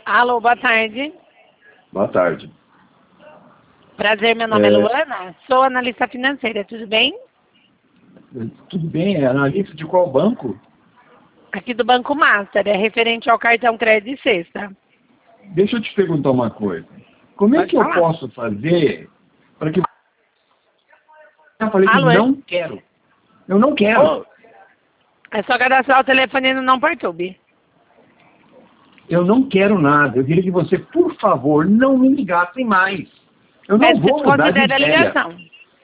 Alô, boa tarde. Boa tarde. Prazer, meu nome é Luana. Sou analista financeira, tudo bem? Tudo bem, é analista de qual banco? Aqui do Banco Master, é referente ao cartão crédito sexta. Deixa eu te perguntar uma coisa. Como é Pode que falar. eu posso fazer para que... Eu falei Alô, que não quero. Eu não quero. Ô, é só cadastrar o telefone no não perturbe. Eu não quero nada. Eu queria que você, por favor, não me ligasse mais. Eu não Peço que vou mudar de desconsidere a ideia. ligação.